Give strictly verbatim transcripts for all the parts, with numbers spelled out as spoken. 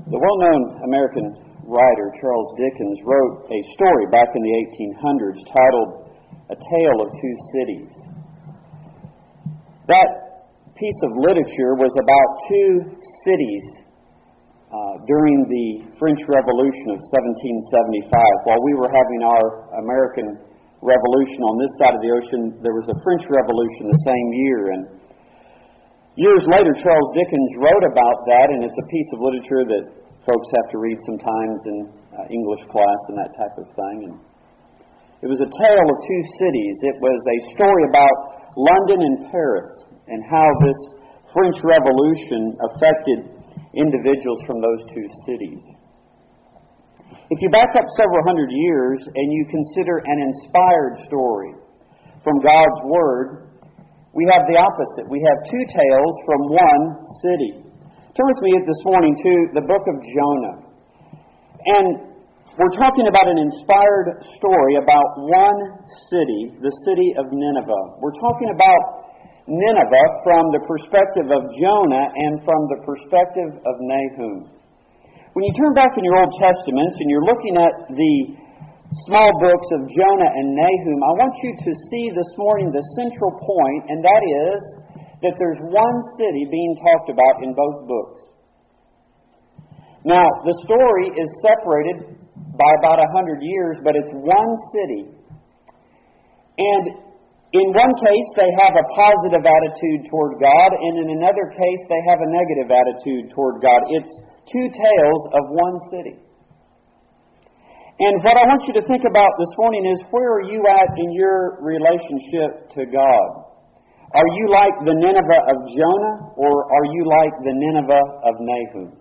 The well-known American writer Charles Dickens wrote a story back in the eighteen hundreds titled A Tale of Two Cities. That piece of literature was about two cities uh, during the French Revolution of seventeen seventy-five. While we were having our American Revolution on this side of the ocean, there was a French Revolution the same year, and years later Charles Dickens wrote about that, and it's a piece of literature that folks have to read sometimes in uh, English class and that type of thing. And it was a tale of two cities. It was a story about London and Paris and how this French Revolution affected individuals from those two cities. If you back up several hundred years and you consider an inspired story from God's Word, we have the opposite. We have two tales from one city. Turn with me this morning to the book of Jonah. And we're talking about an inspired story about one city, the city of Nineveh. We're talking about Nineveh from the perspective of Jonah and from the perspective of Nahum. When you turn back in your Old Testaments and you're looking at the small books of Jonah and Nahum, I want you to see this morning the central point, and that is that there's one city being talked about in both books. Now, the story is separated by about a hundred years, but it's one city. And in one case, they have a positive attitude toward God, and in another case, they have a negative attitude toward God. It's two tales of one city. And what I want you to think about this morning is, where are you at in your relationship to God? Are you like the Nineveh of Jonah, or are you like the Nineveh of Nahum?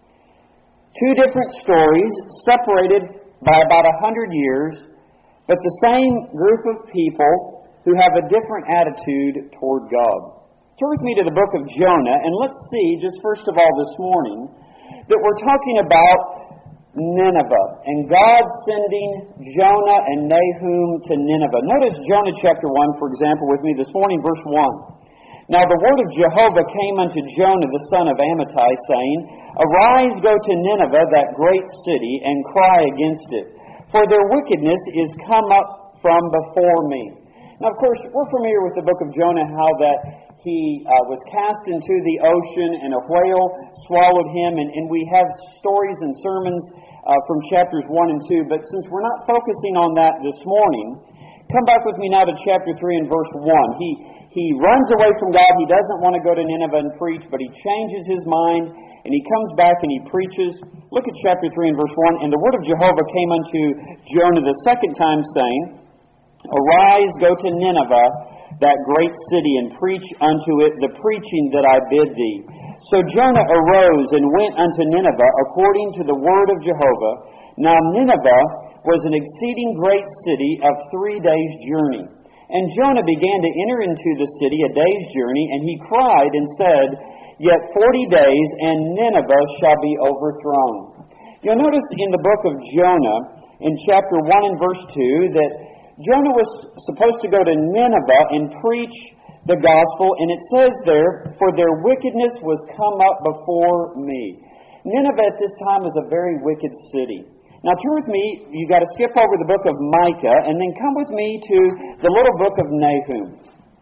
Two different stories, separated by about a hundred years, but the same group of people who have a different attitude toward God. Turn with me to the book of Jonah, and let's see, just first of all this morning, that we're talking about Nineveh, and God sending Jonah and Nahum to Nineveh. Notice Jonah chapter one, for example, with me this morning, verse one. Now the word of Jehovah came unto Jonah the son of Amittai, saying, Arise, go to Nineveh, that great city, and cry against it, for their wickedness is come up from before me. Now, of course, we're familiar with the book of Jonah, how that he uh, was cast into the ocean and a whale swallowed him. And, and we have stories and sermons uh, from chapters one and two. But since we're not focusing on that this morning, come back with me now to chapter three and verse one. He, he runs away from God. He doesn't want to go to Nineveh and preach, but he changes his mind and he comes back and he preaches. Look at chapter three and verse one. And the word of Jehovah came unto Jonah the second time, saying, Arise, go to Nineveh, that great city, and preach unto it the preaching that I bid thee. So Jonah arose and went unto Nineveh according to the word of Jehovah. Now Nineveh was an exceeding great city of three days' journey. And Jonah began to enter into the city a day's journey, and he cried and said, Yet forty days, and Nineveh shall be overthrown. You'll notice in the book of Jonah, in chapter one and verse two, that Jonah was supposed to go to Nineveh and preach the gospel, and it says there, For their wickedness was come up before me. Nineveh at this time is a very wicked city. Now turn with me, you've got to skip over the book of Micah, and then come with me to the little book of Nahum.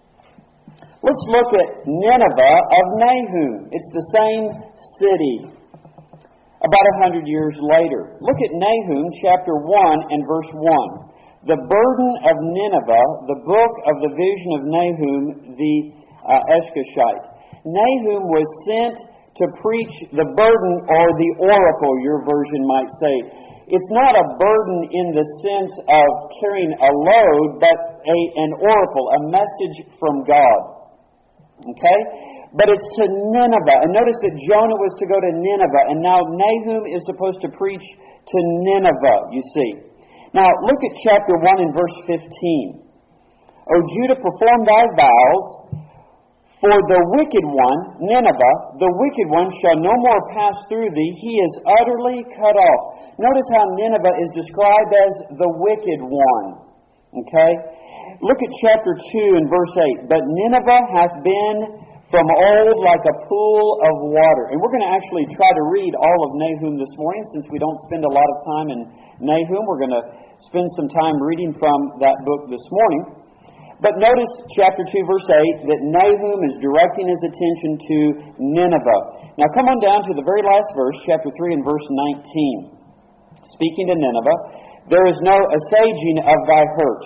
Let's look at Nineveh of Nahum. It's the same city, about a hundred years later. Look at Nahum chapter one and verse one. The burden of Nineveh, the book of the vision of Nahum the uh, Eshkashite. Nahum was sent to preach the burden, or the oracle, your version might say. It's not a burden in the sense of carrying a load, but a, an oracle, a message from God. Okay? But it's to Nineveh. And notice that Jonah was to go to Nineveh, and now Nahum is supposed to preach to Nineveh, you see. Now, look at chapter one and verse fifteen. O Judah, perform thy vows, for the wicked one, Nineveh, the wicked one shall no more pass through thee. He is utterly cut off. Notice how Nineveh is described as the wicked one. Okay? Look at chapter two and verse eight. But Nineveh hath been from old like a pool of water. And we're going to actually try to read all of Nahum this morning, since we don't spend a lot of time in Nahum. We're going to spend some time reading from that book this morning. But notice chapter two, verse eight, that Nahum is directing his attention to Nineveh. Now come on down to the very last verse, chapter three and verse nineteen. Speaking to Nineveh, there is no assuaging of thy hurt.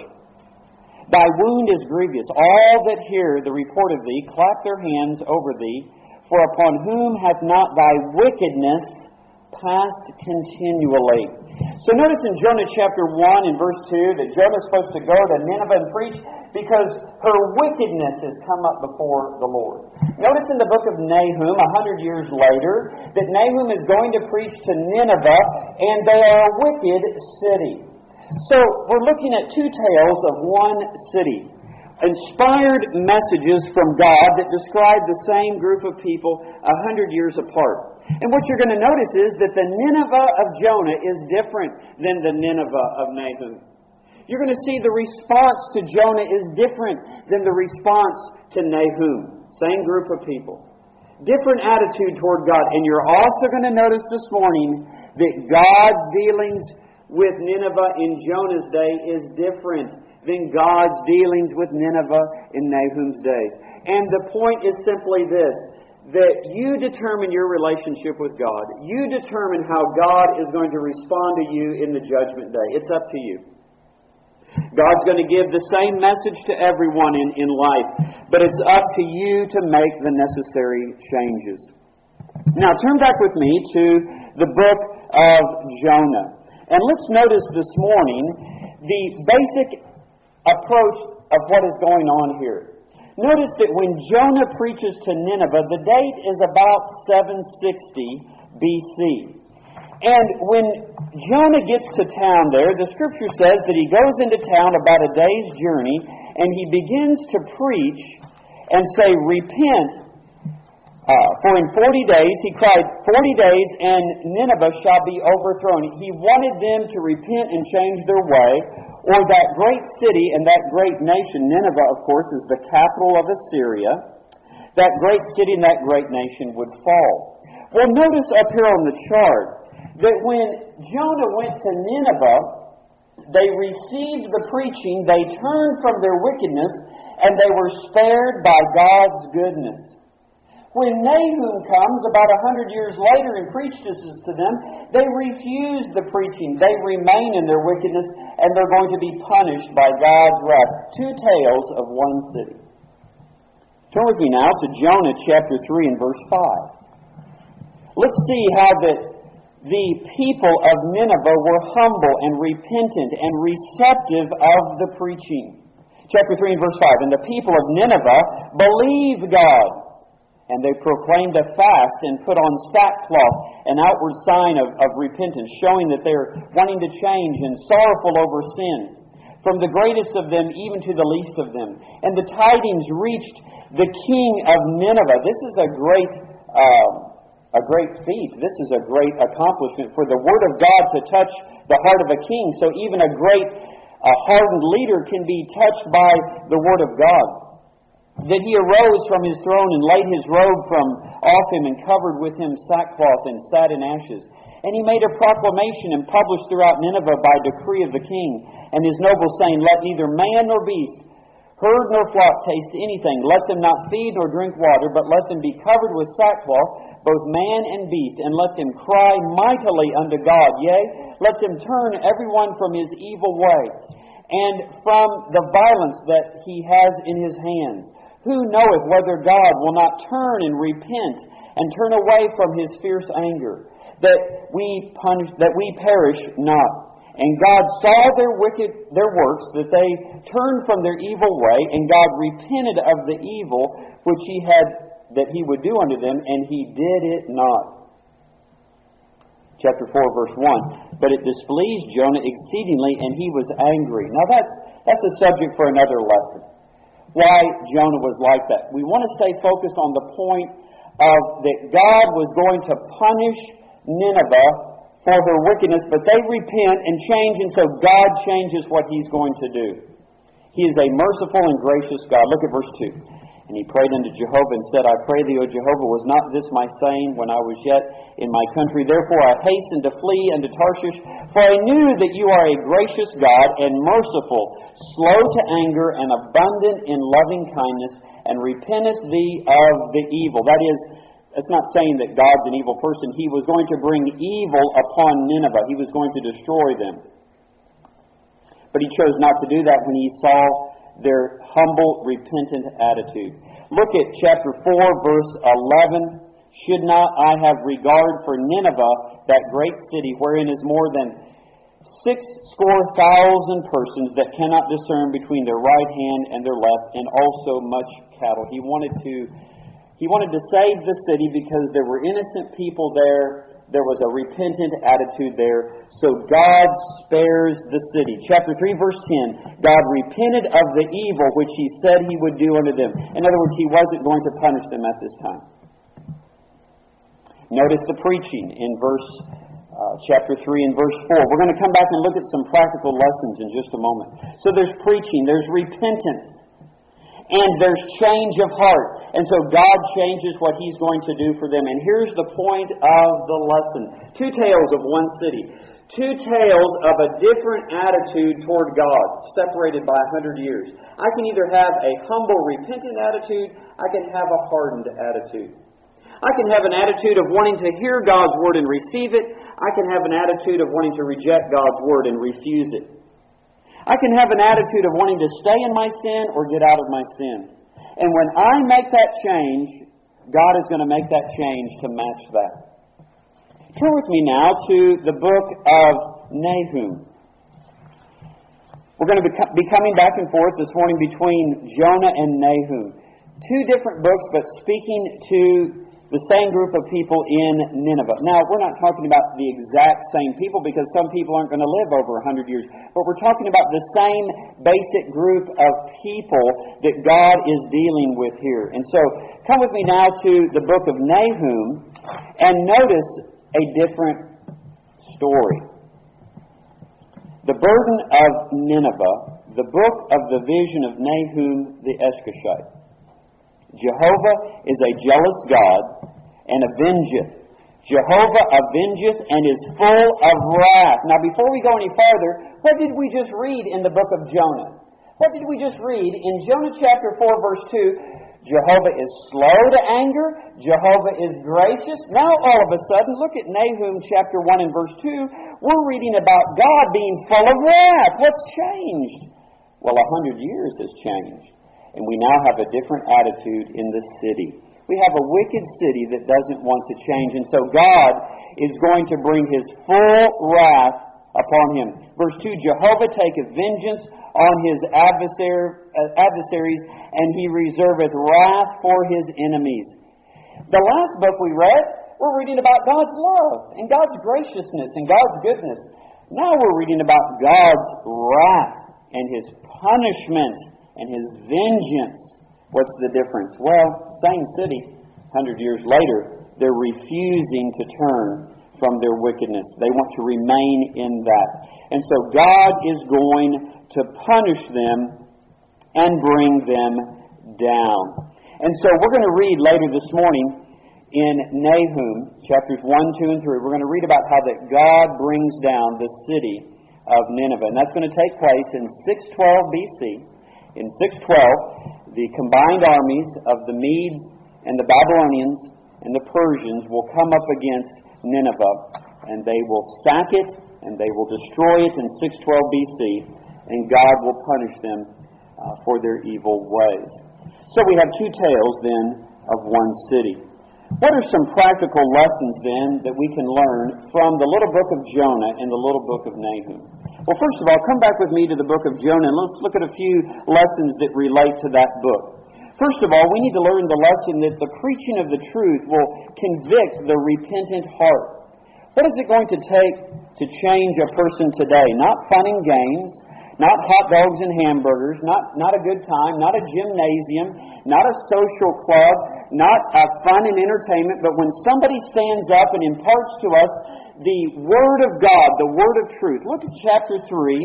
Thy wound is grievous. All that hear the report of thee clap their hands over thee. For upon whom hath not thy wickedness passed continually? So notice in Jonah chapter one and verse two that Jonah is supposed to go to Nineveh and preach because her wickedness has come up before the Lord. Notice in the book of Nahum, a hundred years later, that Nahum is going to preach to Nineveh, and they are a wicked city. So we're looking at two tales of one city. Inspired messages from God that describe the same group of people a hundred years apart. And what you're going to notice is that the Nineveh of Jonah is different than the Nineveh of Nahum. You're going to see the response to Jonah is different than the response to Nahum. Same group of people. Different attitude toward God. And you're also going to notice this morning that God's dealings with Nineveh in Jonah's day is different than God's dealings with Nineveh in Nahum's days. And the point is simply this, that you determine your relationship with God. You determine how God is going to respond to you in the judgment day. It's up to you. God's going to give the same message to everyone in, in life, but it's up to you to make the necessary changes. Now turn back with me to the book of Jonah. And let's notice this morning the basic approach of what is going on here. Notice that when Jonah preaches to Nineveh, the date is about seven sixty B C. And when Jonah gets to town there, the Scripture says that he goes into town about a day's journey, and he begins to preach and say, "Repent, Uh, for in forty days," he cried, forty days and Nineveh shall be overthrown. He wanted them to repent and change their way, or that great city and that great nation, Nineveh, of course, is the capital of Assyria, that great city and that great nation would fall. Well, notice up here on the chart that when Jonah went to Nineveh, they received the preaching, they turned from their wickedness, and they were spared by God's goodness. When Nahum comes about a hundred years later and preaches to them, they refuse the preaching. They remain in their wickedness, and they're going to be punished by God's wrath. Two tales of one city. Turn with me now to Jonah chapter three and verse five. Let's see how that the people of Nineveh were humble and repentant and receptive of the preaching. Chapter three and verse five. And the people of Nineveh believed God, and they proclaimed a fast and put on sackcloth, an outward sign of, of repentance, showing that they're wanting to change and sorrowful over sin, from the greatest of them even to the least of them. And the tidings reached the king of Nineveh. This is a great, uh, a great feat. This is a great accomplishment for the word of God to touch the heart of a king. So even a great, uh, hardened leader can be touched by the word of God. That he arose from his throne and laid his robe from off him and covered with him sackcloth and sat in ashes. And he made a proclamation and published throughout Nineveh by decree of the king and his nobles, saying, "Let neither man nor beast, herd nor flock taste anything. Let them not feed nor drink water, but let them be covered with sackcloth, both man and beast, and let them cry mightily unto God. Yea, let them turn every one from his evil way, and from the violence that he has in his hands. Who knoweth whether God will not turn and repent and turn away from his fierce anger, that we punish, that we perish not? And God saw their wicked their works, that they turned from their evil way, and God repented of the evil which he had that he would do unto them, and he did it not." Chapter four, verse one. "But it displeased Jonah exceedingly, and he was angry." Now that's that's a subject for another lesson. Why Jonah was like that. We want to stay focused on the point of that God was going to punish Nineveh for her wickedness, but they repent and change, and so God changes what he's going to do. He is a merciful and gracious God. Look at verse two. And he prayed unto Jehovah and said, I pray thee, O Jehovah, was not this my saying when I was yet in my country? Therefore I hastened to flee unto Tarshish, for I knew that you are a gracious God and merciful, slow to anger and abundant in loving kindness, and repentest thee of the evil. That is, it's not saying that God's an evil person. He was going to bring evil upon Nineveh. He was going to destroy them. But he chose not to do that when he saw their humble, repentant attitude. Look at chapter four, verse eleven. Should not I have regard for Nineveh, that great city, wherein is more than six score thousand persons that cannot discern between their right hand and their left, and also much cattle. He wanted to, he wanted to save the city because there were innocent people there. There was a repentant attitude there. So God spares the city. Chapter three, verse ten. God repented of the evil which He said He would do unto them. In other words, He wasn't going to punish them at this time. Notice the preaching in verse uh, chapter three and verse four. We're going to come back and look at some practical lessons in just a moment. So there's preaching, there's repentance, and there's change of heart. And so God changes what He's going to do for them. And here's the point of the lesson. Two tales of one city. Two tales of a different attitude toward God, separated by a hundred years. I can either have a humble, repentant attitude. I can have a hardened attitude. I can have an attitude of wanting to hear God's Word and receive it. I can have an attitude of wanting to reject God's Word and refuse it. I can have an attitude of wanting to stay in my sin or get out of my sin. And when I make that change, God is going to make that change to match that. Turn with me now to the book of Nahum. We're going to be coming back and forth this morning between Jonah and Nahum. Two different books, but speaking to the same group of people in Nineveh. Now, we're not talking about the exact same people because some people aren't going to live over a hundred years. But we're talking about the same basic group of people that God is dealing with here. And so, come with me now to the book of Nahum and notice a different story. The burden of Nineveh, the book of the vision of Nahum the Eshkoshite. Jehovah is a jealous God and avengeth. Jehovah avengeth and is full of wrath. Now, before we go any farther, what did we just read in the book of Jonah? What did we just read in Jonah chapter four, verse two? Jehovah is slow to anger. Jehovah is gracious. Now, all of a sudden, look at Nahum chapter one and verse two. We're reading about God being full of wrath. What's changed? Well, a hundred years has changed. And we now have a different attitude in the city. We have a wicked city that doesn't want to change. And so God is going to bring His full wrath upon him. Verse two, Jehovah taketh vengeance on His adversar- uh, adversaries, and He reserveth wrath for His enemies. The last book we read, we're reading about God's love and God's graciousness and God's goodness. Now we're reading about God's wrath and His punishment and His vengeance. What's the difference? Well, same city, one hundred years later, they're refusing to turn from their wickedness. They want to remain in that. And so God is going to punish them and bring them down. And so we're going to read later this morning in Nahum, chapters one, two, and three. We're going to read about how that God brings down the city of Nineveh. And that's going to take place in six twelve B C. In six twelve, the combined armies of the Medes and the Babylonians and the Persians will come up against Nineveh, and they will sack it, and they will destroy it in six twelve B C, and God will punish them uh, for their evil ways. So we have two tales, then, of one city. What are some practical lessons, then, that we can learn from the little book of Jonah and the little book of Nahum? Well, first of all, come back with me to the book of Jonah, and let's look at a few lessons that relate to that book. First of all, we need to learn the lesson that the preaching of the truth will convict the repentant heart. What is it going to take to change a person today? Not fun and games, not hot dogs and hamburgers, not, not a good time, not a gymnasium, not a social club, not uh, fun and entertainment, but when somebody stands up and imparts to us the Word of God, the Word of truth. Look at chapter three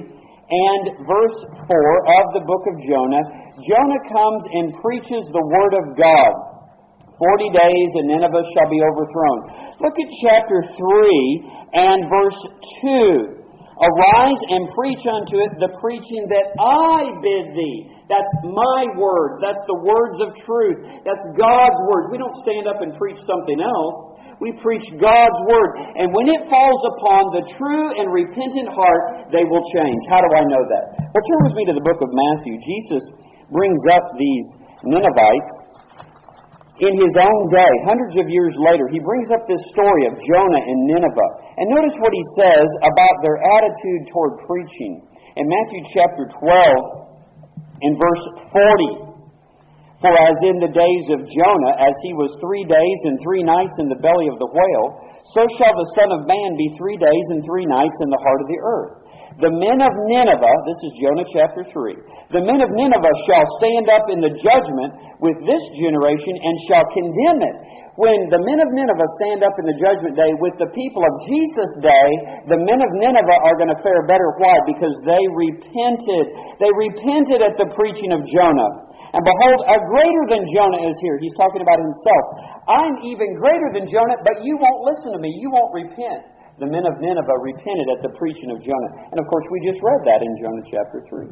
and verse four of the book of Jonah, Jonah comes and preaches the word of God. Forty days and Nineveh shall be overthrown. Look at chapter three and verse two. Arise and preach unto it the preaching that I bid thee. That's my words. That's the words of truth. That's God's word. We don't stand up and preach something else. We preach God's word. And when it falls upon the true and repentant heart, they will change. How do I know that? Well, turn with me to the book of Matthew. Jesus brings up these Ninevites in His own day, hundreds of years later. He brings up this story of Jonah and Nineveh. And notice what He says about their attitude toward preaching. In Matthew chapter twelve, in verse forty, for as in the days of Jonah, as he was three days and three nights in the belly of the whale, so shall the Son of Man be three days and three nights in the heart of the earth. The men of Nineveh, this is Jonah chapter three, the men of Nineveh shall stand up in the judgment with this generation and shall condemn it. When the men of Nineveh stand up in the judgment day with the people of Jesus' day, the men of Nineveh are going to fare better. Why? Because they repented. They repented at the preaching of Jonah. And behold, a greater than Jonah is here. He's talking about himself. I'm even greater than Jonah, but you won't listen to me. You won't repent. The men of Nineveh repented at the preaching of Jonah. And of course, we just read that in Jonah chapter three.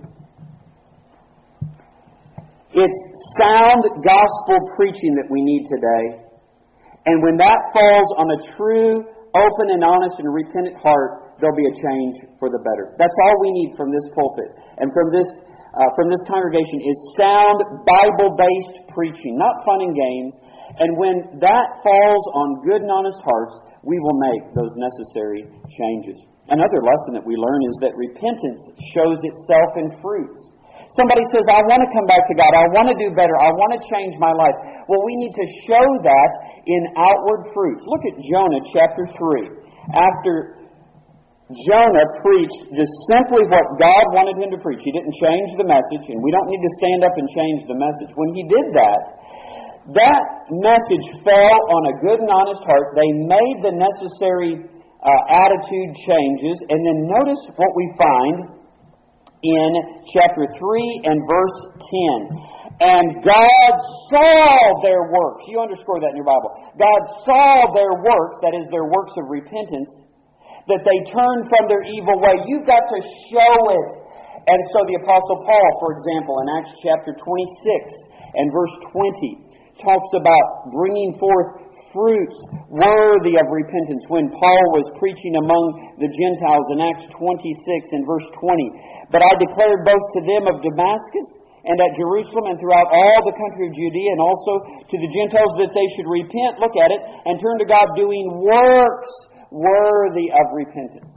It's sound gospel preaching that we need today. And when that falls on a true, open and honest and repentant heart, there'll be a change for the better. That's all we need from this pulpit and from this uh, from this congregation is sound Bible-based preaching, not fun and games. And when that falls on good and honest hearts, we will make those necessary changes. Another lesson that we learn is that repentance shows itself in fruits. Somebody says, I want to come back to God. I want to do better. I want to change my life. Well, we need to show that in outward fruits. Look at Jonah chapter three. After Jonah preached just simply what God wanted him to preach, he didn't change the message, and we don't need to stand up and change the message. When he did that, that message fell on a good and honest heart. They made the necessary uh, attitude changes. And then notice what we find in chapter three and verse ten. And God saw their works. You underscore that in your Bible. God saw their works, that is their works of repentance, that they turned from their evil way. You've got to show it. And so the Apostle Paul, for example, in Acts chapter twenty-six and verse twenty, talks about bringing forth fruits worthy of repentance when Paul was preaching among the Gentiles in Acts twenty-six and verse twenty. But I declared both to them of Damascus and at Jerusalem and throughout all the country of Judea and also to the Gentiles that they should repent, look at it, and turn to God doing works worthy of repentance.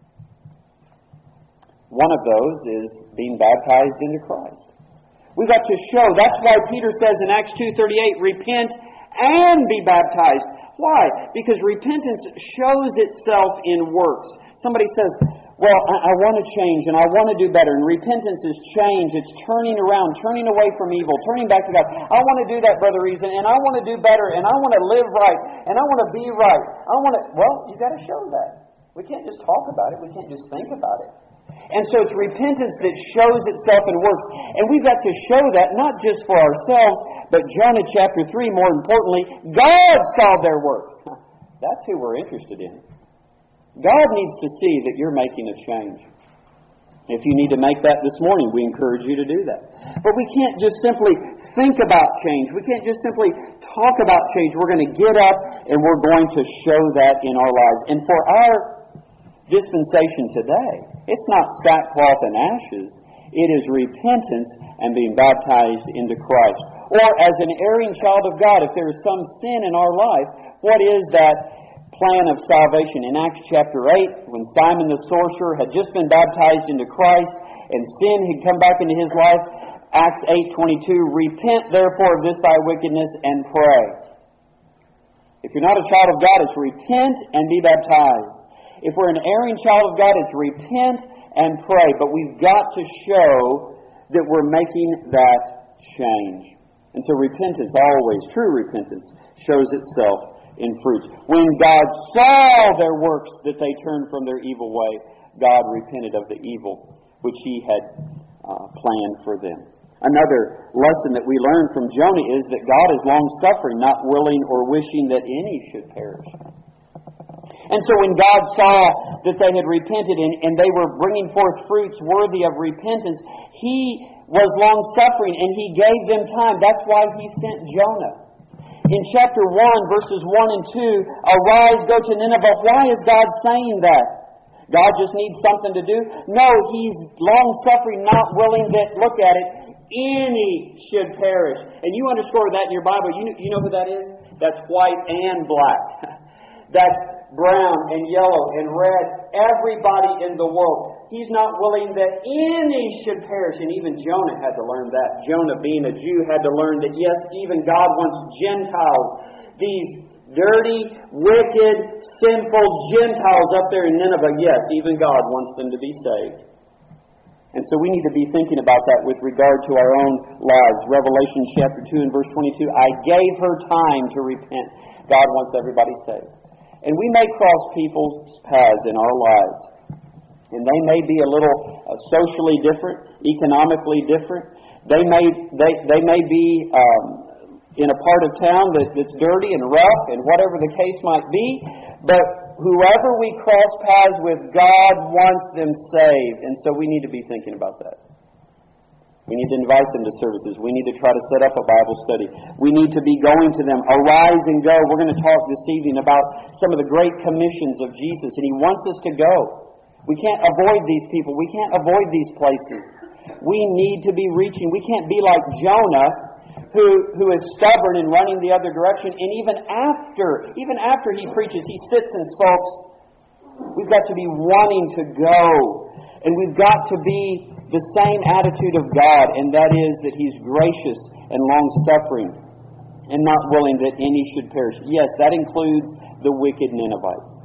One of those is being baptized into Christ. We've got to show. That's why Peter says in Acts two thirty-eight, repent and be baptized. Why? Because repentance shows itself in works. Somebody says, well, I, I want to change and I want to do better. And repentance is change. It's turning around, turning away from evil, turning back to God. I want to do that, Brother Reason, and I want to do better, and I want to live right, and I want to be right. I want to, well, you've got to show that. We can't just talk about it. We can't just think about it. And so it's repentance that shows itself in works. And we've got to show that not just for ourselves, but Jonah chapter three, more importantly, God saw their works. That's who we're interested in. God needs to see that you're making a change. If you need to make that this morning, we encourage you to do that. But we can't just simply think about change. We can't just simply talk about change. We're going to get up and we're going to show that in our lives. And for our dispensation today, it's not sackcloth and ashes. It is repentance and being baptized into Christ. Or as an erring child of God, if there is some sin in our life, what is that plan of salvation? In Acts chapter eight, when Simon the sorcerer had just been baptized into Christ and sin had come back into his life, Acts eight twenty-two, repent therefore of this thy wickedness and pray. If you're not a child of God, it's repent and be baptized. If we're an erring child of God, it's repent and pray. But we've got to show that we're making that change. And so repentance always, true repentance, shows itself in fruits. When God saw their works, that they turned from their evil way, God repented of the evil which He had uh, planned for them. Another lesson that we learn from Jonah is that God is long-suffering, not willing or wishing that any should perish. And so when God saw that they had repented and, and they were bringing forth fruits worthy of repentance, He was long-suffering and He gave them time. That's why He sent Jonah. In chapter one, verses one and two, arise, go to Nineveh. Why is God saying that? God just needs something to do? No, He's long-suffering, not willing that, look at it, any should perish. And you underscore that in your Bible. You know, you know who that is? That's white and black. That's brown and yellow and red. Everybody in the world. He's not willing that any should perish. And even Jonah had to learn that. Jonah, being a Jew, had to learn that, yes, even God wants Gentiles, these dirty, wicked, sinful Gentiles up there in Nineveh. Yes, even God wants them to be saved. And so we need to be thinking about that with regard to our own lives. Revelation chapter two and verse twenty-two, I gave her time to repent. God wants everybody saved. And we may cross people's paths in our lives. And they may be a little uh, socially different, economically different. They may they, they may be um, in a part of town that, that's dirty and rough and whatever the case might be. But whoever we cross paths with, God wants them saved. And so we need to be thinking about that. We need to invite them to services. We need to try to set up a Bible study. We need to be going to them. Arise and go. We're going to talk this evening about some of the great commissions of Jesus, and He wants us to go. We can't avoid these people. We can't avoid these places. We need to be reaching. We can't be like Jonah, who, who is stubborn and running the other direction, and even after, even after he preaches, he sits and sulks. We've got to be wanting to go. And we've got to be the same attitude of God, and that is that He's gracious and long-suffering and not willing that any should perish. Yes, that includes the wicked Ninevites.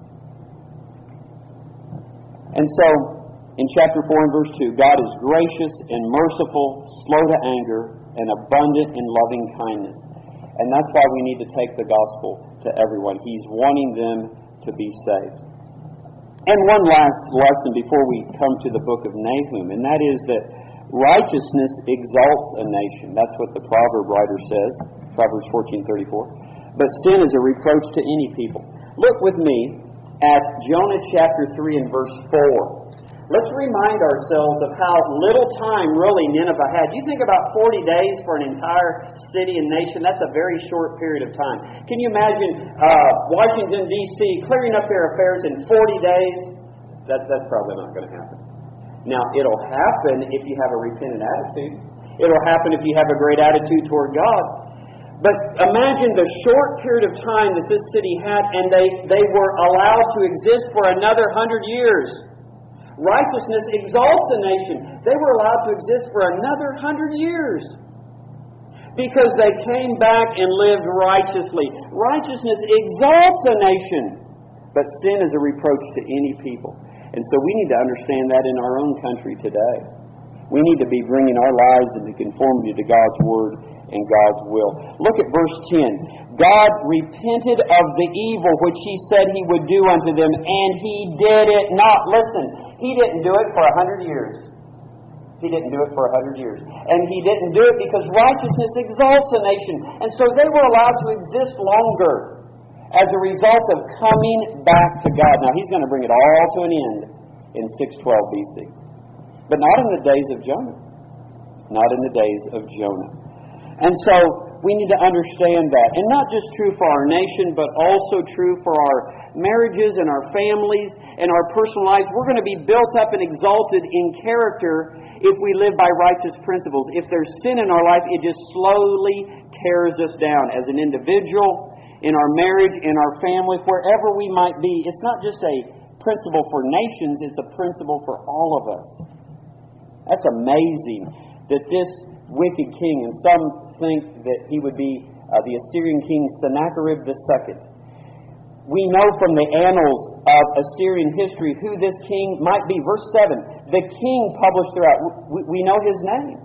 And so, in chapter four and verse two, God is gracious and merciful, slow to anger, and abundant in loving kindness. And that's why we need to take the gospel to everyone. He's wanting them to be saved. And one last lesson before we come to the book of Nahum, and that is that righteousness exalts a nation. That's what the proverb writer says, Proverbs fourteen thirty-four. But sin is a reproach to any people. Look with me at Jonah chapter three and verse four. Let's remind ourselves of how little time really Nineveh had. You think about forty days for an entire city and nation. That's a very short period of time. Can you imagine uh, Washington, D C clearing up their affairs in forty days? That, that's probably not going to happen. Now, it'll happen if you have a repentant attitude. It'll happen if you have a great attitude toward God. But imagine the short period of time that this city had, and they, they were allowed to exist for another hundred years. Righteousness exalts a nation. They were allowed to exist for another hundred years because they came back and lived righteously. Righteousness exalts a nation, but sin is a reproach to any people. And so we need to understand that in our own country today. We need to be bringing our lives into conformity to God's Word and God's will. Look at verse ten. God repented of the evil which He said He would do unto them, and He did it not. Listen, He didn't do it for a hundred years. He didn't do it for a hundred years. And He didn't do it because righteousness exalts a nation. And so they were allowed to exist longer as a result of coming back to God. Now, He's going to bring it all to an end in six twelve B C. But not in the days of Jonah. Not in the days of Jonah. And so we need to understand that. And not just true for our nation, but also true for our marriages and our families and our personal lives. We're going to be built up and exalted in character if we live by righteous principles. If there's sin in our life, it just slowly tears us down as an individual, in our marriage, in our family, wherever we might be. It's not just a principle for nations, it's a principle for all of us. That's amazing that this wicked king, and some think that he would be uh, the Assyrian king Sennacherib the Second. We know from the annals of Assyrian history who this king might be. Verse seven, the king published throughout. We, we know his name.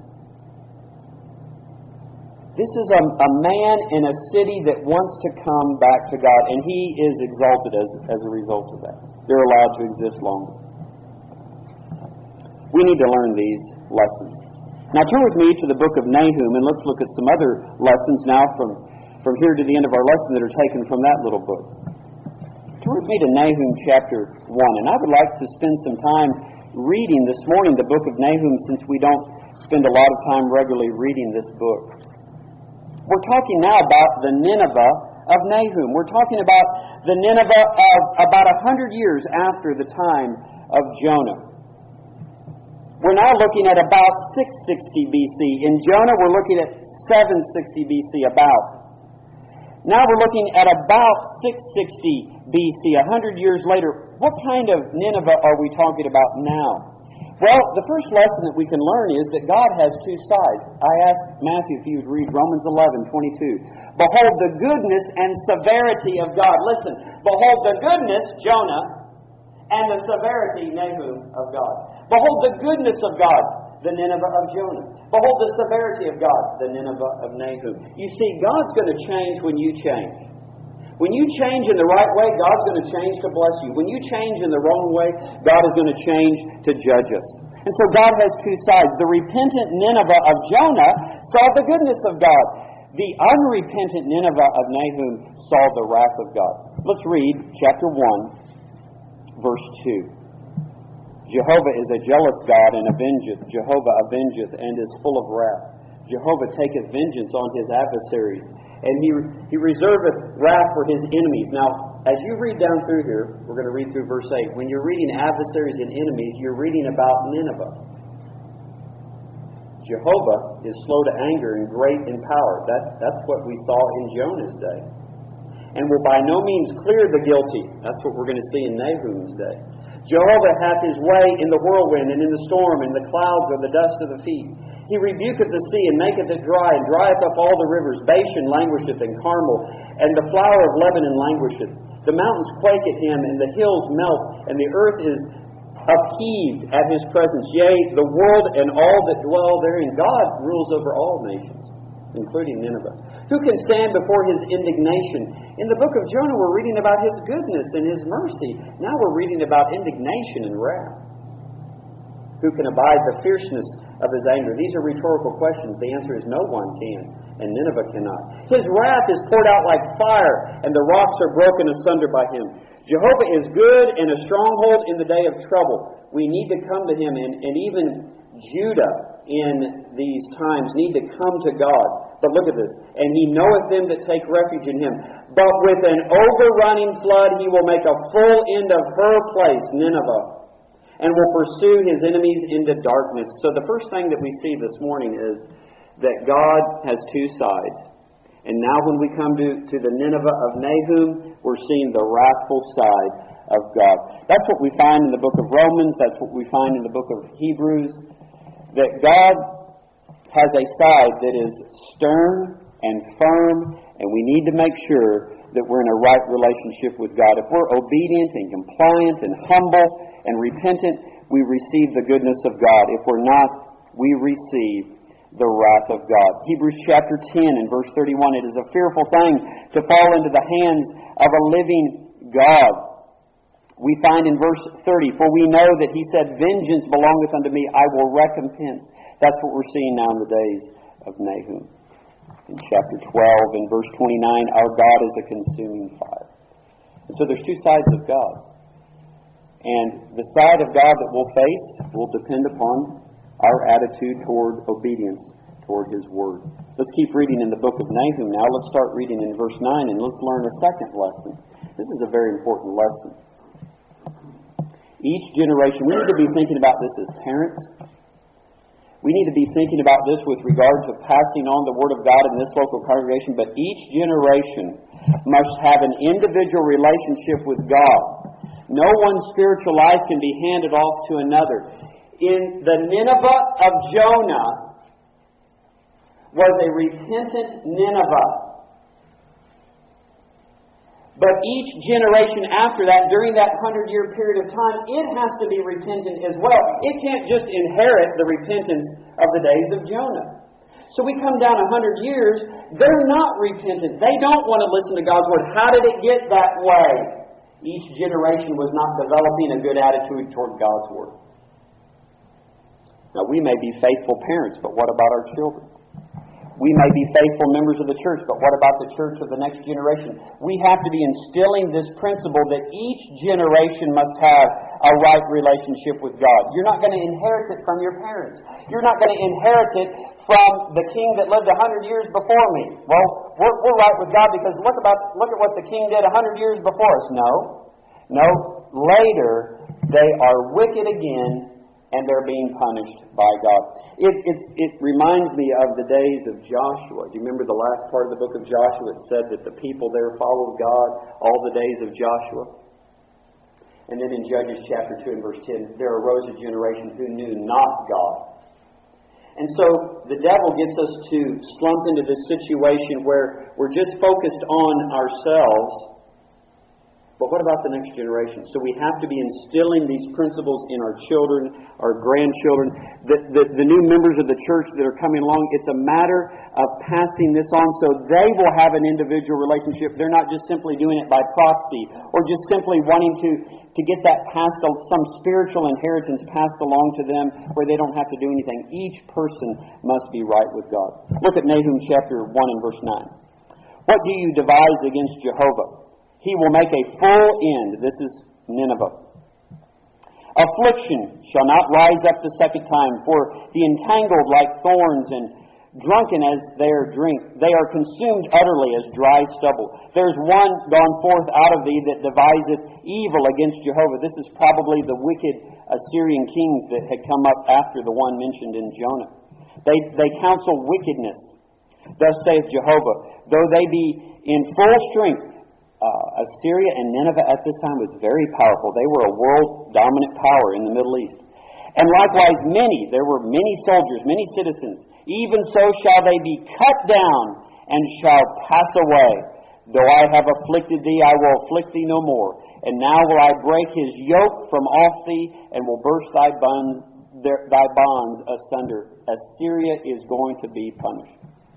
This is a, a man in a city that wants to come back to God, and he is exalted as, as a result of that. They're allowed to exist longer. We need to learn these lessons. Now turn with me to the book of Nahum, and let's look at some other lessons now from, from here to the end of our lesson that are taken from that little book. Turn with me to Nahum chapter one, and I would like to spend some time reading this morning the book of Nahum, since we don't spend a lot of time regularly reading this book. We're talking now about the Nineveh of Nahum. We're talking about the Nineveh of about a hundred years after the time of Jonah. We're now looking at about six sixty B C. In Jonah, we're looking at seven sixty B C, about. Now we're looking at about six sixty B C, a hundred years later. What kind of Nineveh are we talking about now? Well, the first lesson that we can learn is that God has two sides. I asked Matthew if he would read Romans eleven twenty-two. Behold the goodness and severity of God. Listen, behold the goodness, Jonah, and the severity, Nahum, of God. Behold the goodness of God, the Nineveh of Jonah. Behold the severity of God, the Nineveh of Nahum. You see, God's going to change when you change. When you change in the right way, God's going to change to bless you. When you change in the wrong way, God is going to change to judge us. And so God has two sides. The repentant Nineveh of Jonah saw the goodness of God. The unrepentant Nineveh of Nahum saw the wrath of God. Let's read chapter one, verse two. Jehovah is a jealous God and avengeth. Jehovah avengeth and is full of wrath. Jehovah taketh vengeance on his adversaries, and he, he reserveth wrath for his enemies. Now, as you read down through here, we're going to read through verse eight. When you're reading adversaries and enemies, you're reading about Nineveh. Jehovah is slow to anger and great in power. That, that's what we saw in Jonah's day. And will by no means clear the guilty. That's what we're going to see in Nahum's day. Jehovah hath his way in the whirlwind and in the storm, and the clouds are the dust of the feet. He rebuketh the sea, and maketh it dry, and drieth up all the rivers. Bashan languisheth, and Carmel, and the flower of Lebanon languisheth. The mountains quake at him, and the hills melt, and the earth is upheaved at his presence. Yea, the world and all that dwell therein. God rules over all nations, including Nineveh. Who can stand before his indignation? In the book of Jonah, we're reading about his goodness and his mercy. Now we're reading about indignation and wrath. Who can abide the fierceness of his anger? These are rhetorical questions. The answer is no one can, and Nineveh cannot. His wrath is poured out like fire, and the rocks are broken asunder by him. Jehovah is good and a stronghold in the day of trouble. We need to come to him, and, and even Judah in these times need to come to God. But look at this. And he knoweth them that take refuge in him. But with an overrunning flood he will make a full end of her place, Nineveh, and will pursue his enemies into darkness. So the first thing that we see this morning is that God has two sides. And now when we come to, to the Nineveh of Nahum, we're seeing the wrathful side of God. That's what we find in the book of Romans. That's what we find in the book of Hebrews. That God has a side that is stern and firm, and we need to make sure that we're in a right relationship with God. If we're obedient and compliant and humble and repentant, we receive the goodness of God. If we're not, we receive the wrath of God. Hebrews chapter ten and verse thirty-one, it is a fearful thing to fall into the hands of a living God. We find in verse thirty, for we know that he said, vengeance belongeth unto me, I will recompense. That's what we're seeing now in the days of Nahum. In chapter twelve and verse twenty-nine, our God is a consuming fire. And so there's two sides of God. And the side of God that we'll face will depend upon our attitude toward obedience toward his word. Let's keep reading in the book of Nahum now. Let's start reading in verse nine, and let's learn a second lesson. This is a very important lesson. Each generation, we need to be thinking about this as parents. We need to be thinking about this with regard to passing on the Word of God in this local congregation. But each generation must have an individual relationship with God. No one's spiritual life can be handed off to another. In the Nineveh of Jonah was a repentant Nineveh. But each generation after that, during that hundred-year period of time, it has to be repentant as well. It can't just inherit the repentance of the days of Jonah. So we come down a hundred years, they're not repentant. They don't want to listen to God's Word. How did it get that way? Each generation was not developing a good attitude toward God's Word. Now, we may be faithful parents, but what about our children? We may be faithful members of the church, but what about the church of the next generation? We have to be instilling this principle that each generation must have a right relationship with God. You're not going to inherit it from your parents. You're not going to inherit it from the king that lived a hundred years before me. Well, we're, we're right with God because look about look at what the king did a hundred years before us. No. No. Later, they are wicked again, and they're being punished by God. It, it's, it reminds me of the days of Joshua. Do you remember the last part of the book of Joshua? It said that the people there followed God all the days of Joshua. And then in Judges chapter two and verse ten, there arose a generation who knew not God. And so the devil gets us to slump into this situation where we're just focused on ourselves. But what about the next generation? So we have to be instilling these principles in our children, our grandchildren, the, the, the new members of the church that are coming along. It's a matter of passing this on so they will have an individual relationship. They're not just simply doing it by proxy or just simply wanting to, to get that passed, some spiritual inheritance passed along to them where they don't have to do anything. Each person must be right with God. Look at Nahum chapter one and verse nine. What do you devise against Jehovah? He will make a full end. This is Nineveh. Affliction shall not rise up the second time, for the entangled like thorns and drunken as their drink. They are consumed utterly as dry stubble. There's one gone forth out of thee that deviseth evil against Jehovah. This is probably the wicked Assyrian kings that had come up after the one mentioned in Jonah. They, they counsel wickedness. Thus saith Jehovah, though they be in full strength, Uh, Assyria and Nineveh at this time was very powerful. They were a world-dominant power in the Middle East. And likewise many, there were many soldiers, many citizens. Even so shall they be cut down and shall pass away. Though I have afflicted thee, I will afflict thee no more. And now will I break his yoke from off thee and will burst thy bonds, thy bonds asunder. Assyria is going to be punished.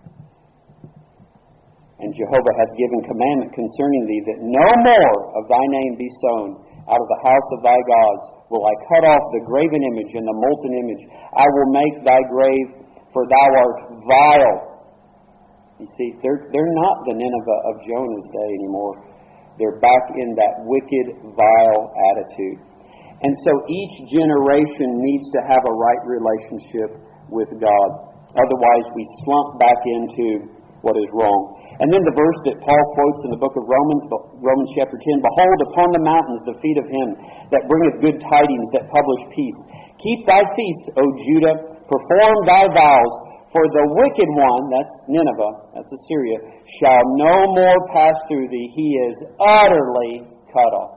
And Jehovah hath given commandment concerning thee, that no more of thy name be sown. Out of the house of thy gods will I cut off the graven image and the molten image. I will make thy grave, for thou art vile. You see, they're, they're not the Nineveh of Jonah's day anymore. They're back in that wicked, vile attitude. And so each generation needs to have a right relationship with God. Otherwise, we slump back into what is wrong. And then the verse that Paul quotes in the book of Romans, Romans chapter ten, Behold, upon the mountains the feet of him that bringeth good tidings, that publish peace. Keep thy feast, O Judah, perform thy vows, for the wicked one, that's Nineveh, that's Assyria, shall no more pass through thee. He is utterly cut off.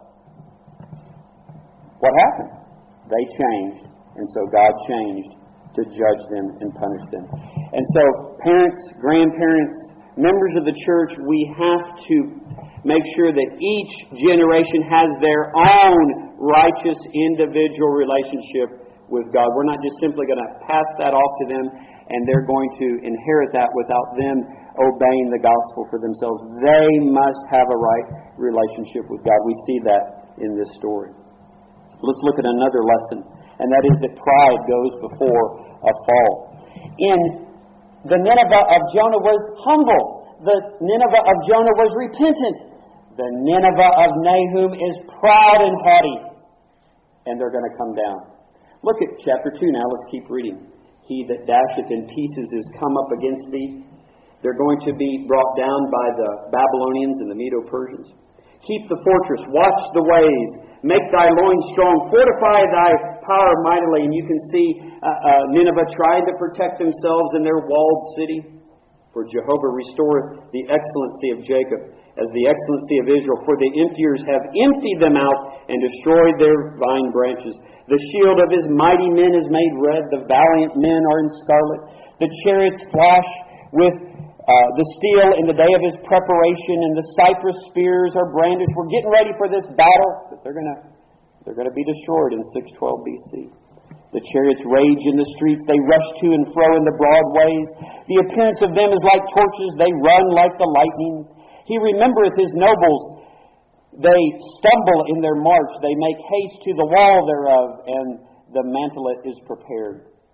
What happened? They changed, and so God changed to judge them and punish them. And so, parents, grandparents, members of the church, we have to make sure that each generation has their own righteous individual relationship with God. We're not just simply going to pass that off to them and they're going to inherit that without them obeying the gospel for themselves. They must have a right relationship with God. We see that in this story. Let's look at another lesson, and that is that pride goes before a fall. In The Nineveh of Jonah was humble. The Nineveh of Jonah was repentant. The Nineveh of Nahum is proud and haughty. And they're going to come down. Look at chapter two now. Let's keep reading. He that dasheth in pieces is come up against thee. They're going to be brought down by the Babylonians and the Medo-Persians. Keep the fortress. Watch the ways. Make thy loins strong. Fortify thy power mightily. And you can see uh, uh, Nineveh trying to protect themselves in their walled city. For Jehovah restoreth the excellency of Jacob as the excellency of Israel. For the emptiers have emptied them out and destroyed their vine branches. The shield of his mighty men is made red. The valiant men are in scarlet. The chariots flash with uh, the steel in the day of his preparation, and the cypress spears are brandished. We're getting ready for this battle, but they're going to they're going to be destroyed in six twelve B C. The chariots rage in the streets. They rush to and fro in the broad ways. The appearance of them is like torches. They run like the lightnings. He remembereth his nobles. They stumble in their march. They make haste to the wall thereof, and the mantelet is prepared.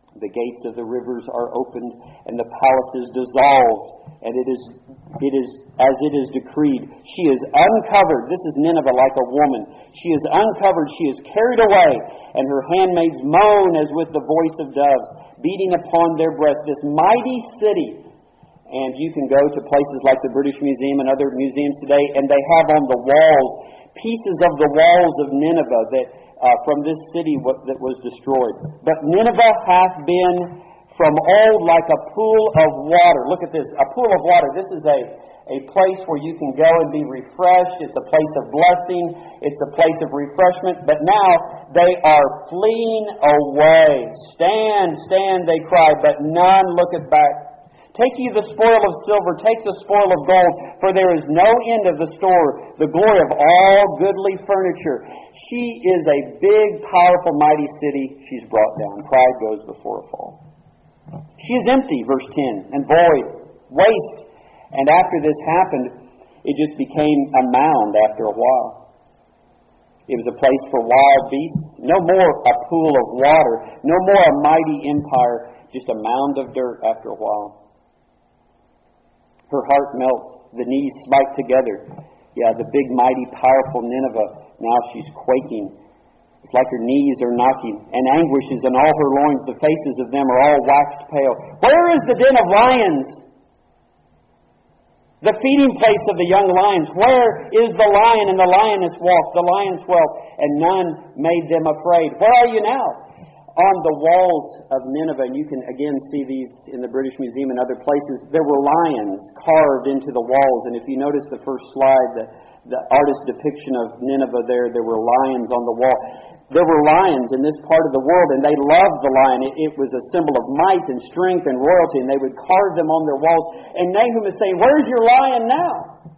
The gates of the rivers are opened, and the palace is dissolved, and it is it is as it is decreed. She is uncovered. This is Nineveh like a woman. She is uncovered. She is carried away, and her handmaids moan as with the voice of doves, beating upon their breasts. This mighty city. And you can go to places like the British Museum and other museums today, and they have on the walls pieces of the walls of Nineveh that uh, from this city w- that was destroyed. But Nineveh hath been from old like a pool of water. Look at this, a pool of water. This is a, a place where you can go and be refreshed. It's a place of blessing. It's a place of refreshment. But now they are fleeing away. Stand, stand, they cry, but none looketh back. Take ye the spoil of silver, take the spoil of gold, for there is no end of the store, the glory of all goodly furniture. She is a big, powerful, mighty city. She's brought down. Pride goes before a fall. She is empty, verse ten, and void, waste. And after this happened, it just became a mound after a while. It was a place for wild beasts. No more a pool of water. No more a mighty empire. Just a mound of dirt after a while. Her heart melts. The knees smite together. Yeah, the big, mighty, powerful Nineveh, now she's quaking. It's like her knees are knocking. And anguish is in all her loins. The faces of them are all waxed pale. Where is the den of lions? The feeding place of the young lions. Where is the lion and the lioness walk, the lion's whelp, and none made them afraid? Where are you now? On the walls of Nineveh, and you can again see these in the British Museum and other places, there were lions carved into the walls. And if you notice the first slide, the, the artist's depiction of Nineveh there, there were lions on the wall. There were lions in this part of the world, and they loved the lion. It, it was a symbol of might and strength and royalty, and they would carve them on their walls. And Nahum is saying, where's your lion now?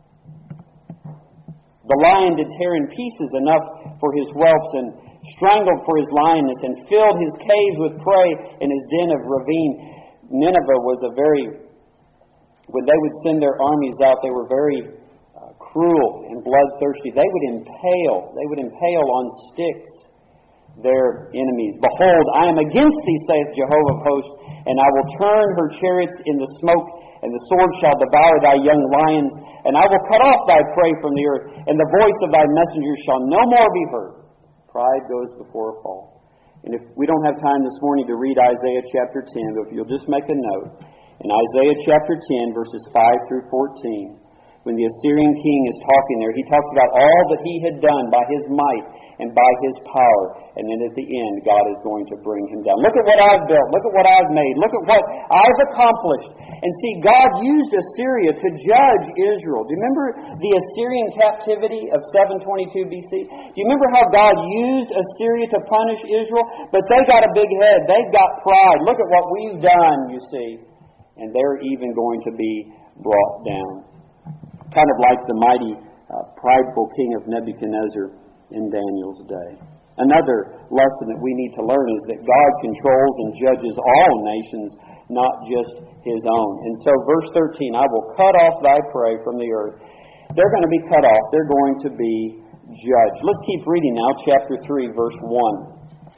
The lion did tear in pieces enough for his whelps, and strangled for his lioness, and filled his caves with prey and his den of ravine. Nineveh was a very, when they would send their armies out, they were very uh, cruel and bloodthirsty. They would impale, they would impale on sticks their enemies. Behold, I am against thee, saith Jehovah of hosts, and I will turn her chariots in the smoke, and the sword shall devour thy young lions, and I will cut off thy prey from the earth, and the voice of thy messengers shall no more be heard. Pride goes before a fall. And if we don't have time this morning to read Isaiah chapter ten, but if you'll just make a note, in Isaiah chapter ten, verses five through fourteen, when the Assyrian king is talking there, he talks about all that he had done by his might and by his power, and then at the end, God is going to bring him down. Look at what I've built. Look at what I've made. Look at what I've accomplished. And see, God used Assyria to judge Israel. Do you remember the Assyrian captivity of seven twenty-two B C? Do you remember how God used Assyria to punish Israel? But they got a big head. They've got pride. Look at what we've done, you see. And they're even going to be brought down. Kind of like the mighty, uh, prideful king of Nebuchadnezzar in Daniel's day. Another lesson that we need to learn is that God controls and judges all nations, not just His own. And so verse thirteen, I will cut off thy prey from the earth. They're going to be cut off. They're going to be judged. Let's keep reading now, chapter three, verse one.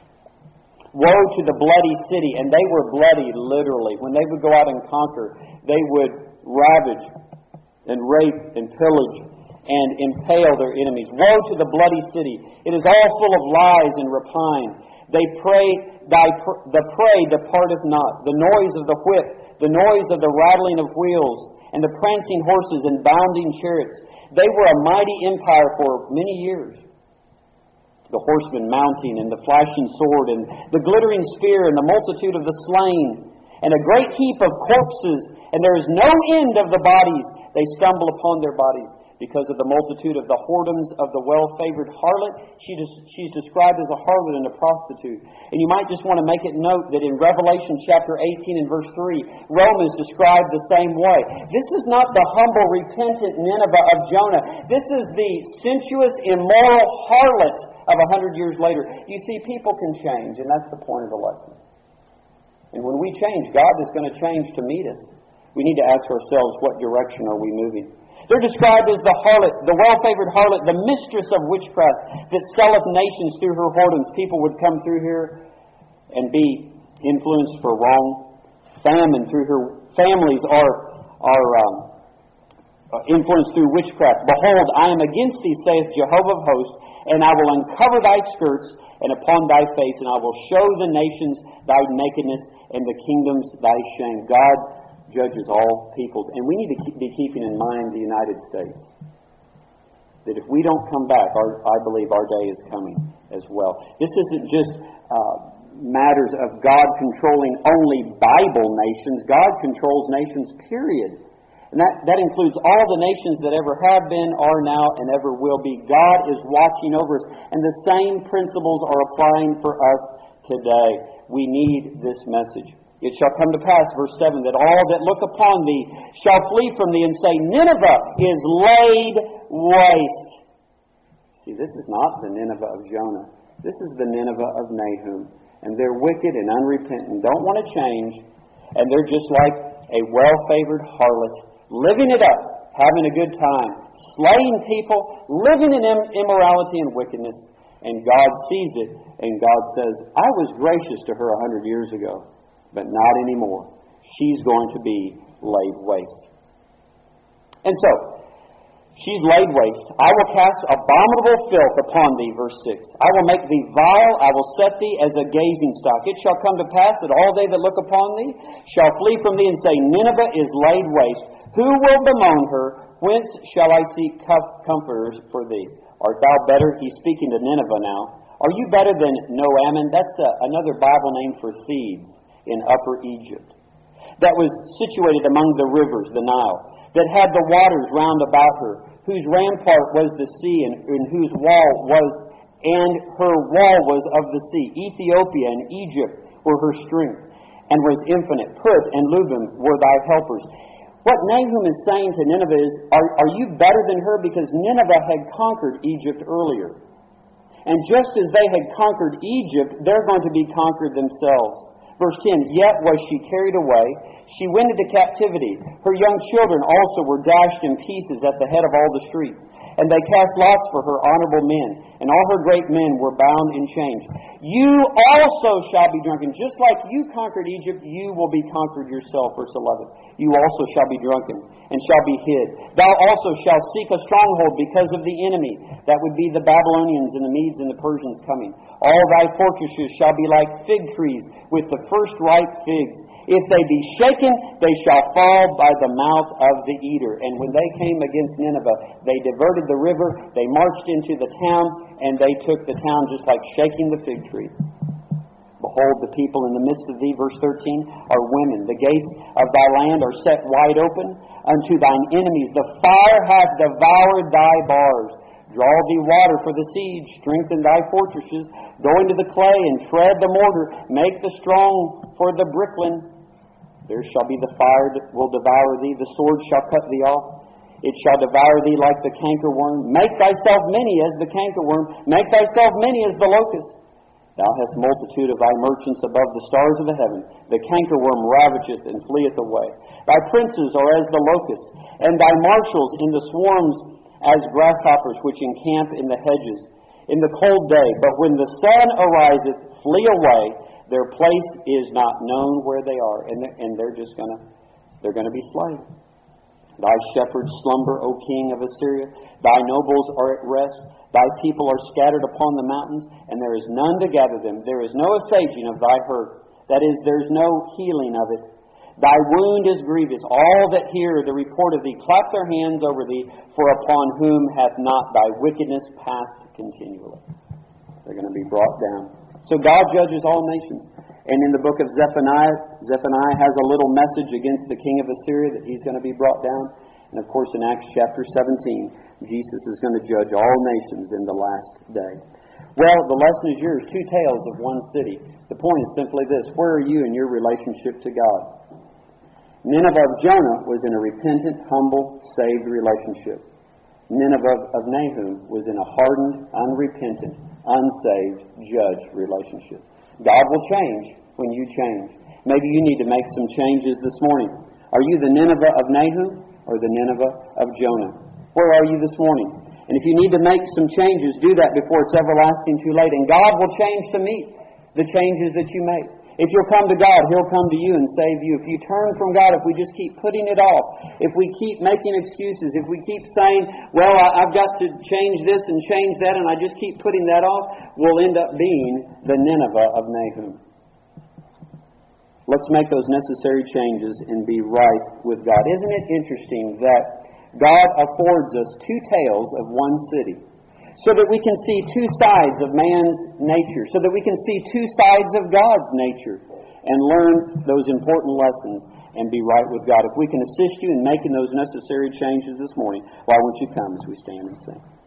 Woe to the bloody city, and they were bloody literally. When they would go out and conquer, they would ravage and rape and pillage and impale their enemies. Woe to the bloody city! It is all full of lies and rapine. They pray, thy, the prey departeth not. The noise of the whip, the noise of the rattling of wheels, and the prancing horses and bounding chariots. They were a mighty empire for many years. The horsemen mounting, and the flashing sword, and the glittering spear, and the multitude of the slain, and a great heap of corpses, and there is no end of the bodies. They stumble upon their bodies because of the multitude of the whoredoms of the well-favored harlot. She des- she's described as a harlot and a prostitute. And you might just want to make it note that in Revelation chapter eighteen and verse three, Rome is described the same way. This is not the humble, repentant Nineveh of Jonah. This is the sensuous, immoral harlot of a hundred years later. You see, people can change, and that's the point of the lesson. And when we change, God is going to change to meet us. We need to ask ourselves, what direction are we moving? They're described as the harlot, the well-favored harlot, the mistress of witchcraft that selleth nations through her whoredoms. People would come through here and be influenced for wrong. Famine through her families are, are um, influenced through witchcraft. Behold, I am against thee, saith Jehovah of hosts, and I will uncover thy skirts, and upon thy face, and I will show the nations thy nakedness, and the kingdoms thy shame. God judges all peoples. And we need to keep, be keeping in mind the United States. That if we don't come back, our, I believe our day is coming as well. This isn't just uh, matters of God controlling only Bible nations. God controls nations, period. And that, that includes all the nations that ever have been, are now, and ever will be. God is watching over us. And the same principles are applying for us today. We need this message. It shall come to pass, verse seven, that all that look upon thee shall flee from thee and say, Nineveh is laid waste. See, this is not the Nineveh of Jonah. This is the Nineveh of Nahum. And they're wicked and unrepentant, don't want to change. And they're just like a well-favored harlot, living it up, having a good time, slaying people, living in immorality and wickedness. And God sees it, and God says, I was gracious to her a hundred years ago, but not anymore. She's going to be laid waste. And so, she's laid waste. I will cast abominable filth upon thee, verse six. I will make thee vile, I will set thee as a gazing stock. It shall come to pass that all they that look upon thee shall flee from thee and say, Nineveh is laid waste. Who will bemoan her? Whence shall I seek comforters for thee? Art thou better? He's speaking to Nineveh now. Are you better than Noammon? That's a, another Bible name for Thebes in Upper Egypt. That was situated among the rivers, the Nile, that had the waters round about her, whose rampart was the sea, and, and whose wall was, and her wall was of the sea. Ethiopia and Egypt were her strength, and was infinite. Put and Lubim were thy helpers. What Nahum is saying to Nineveh is, are, are you better than her? Because Nineveh had conquered Egypt earlier. And just as they had conquered Egypt, they're going to be conquered themselves. Verse ten, yet was she carried away. She went into captivity. Her young children also were dashed in pieces at the head of all the streets. And they cast lots for her honorable men, and all her great men were bound in chains. You also shall be drunken. Just like you conquered Egypt, you will be conquered yourself. Verse eleven. You also shall be drunken, and shall be hid. Thou also shalt seek a stronghold because of the enemy. That would be the Babylonians and the Medes and the Persians coming. All thy fortresses shall be like fig trees with the first ripe figs. If they be shaken, they shall fall by the mouth of the eater. And when they came against Nineveh, they diverted the river, they marched into the town, and they took the town just like shaking the fig tree. Behold, the people in the midst of thee, verse thirteen, are women. The gates of thy land are set wide open unto thine enemies. The fire hath devoured thy bars. Draw thee water for the siege, strengthen thy fortresses. Go into the clay and tread the mortar. Make the strong for the bricklin. There shall be the fire that will devour thee. The sword shall cut thee off. It shall devour thee like the cankerworm. Make thyself many as the cankerworm. Make thyself many as the locust. Thou hast multitude of thy merchants above the stars of the heaven. The cankerworm ravageth and fleeth away. Thy princes are as the locusts, and thy marshals in the swarms as grasshoppers which encamp in the hedges in the cold day. But when the sun ariseth, flee away. Their place is not known where they are, and they're, and they're just gonna they're gonna be slain. Thy shepherds slumber, O king of Assyria. Thy nobles are at rest. Thy people are scattered upon the mountains, and there is none to gather them. There is no assuaging of thy hurt. That is, there is no healing of it. Thy wound is grievous. All that hear the report of thee clap their hands over thee, for upon whom hath not thy wickedness passed continually. They're going to be brought down. So God judges all nations. And in the book of Zephaniah, Zephaniah has a little message against the king of Assyria that he's going to be brought down. And of course in Acts chapter seventeen, Jesus is going to judge all nations in the last day. Well, the lesson is yours. Two tales of one city. The point is simply this. Where are you in your relationship to God? Nineveh of Jonah was in a repentant, humble, saved relationship. Nineveh of Nahum was in a hardened, unrepentant, unsaved, judged relationship. God will change when you change. Maybe you need to make some changes this morning. Are you the Nineveh of Nahum or the Nineveh of Jonah? Where are you this morning? And if you need to make some changes, do that before it's everlasting too late. And God will change to meet the changes that you make. If you'll come to God, He'll come to you and save you. If you turn from God, if we just keep putting it off, if we keep making excuses, if we keep saying, well, I, I've got to change this and change that, and I just keep putting that off, we'll end up being the Nineveh of Nahum. Let's make those necessary changes and be right with God. Isn't it interesting that God affords us two tales of one city, so that we can see two sides of man's nature, so that we can see two sides of God's nature and learn those important lessons and be right with God. If we can assist you in making those necessary changes this morning, why won't you come as we stand and sing?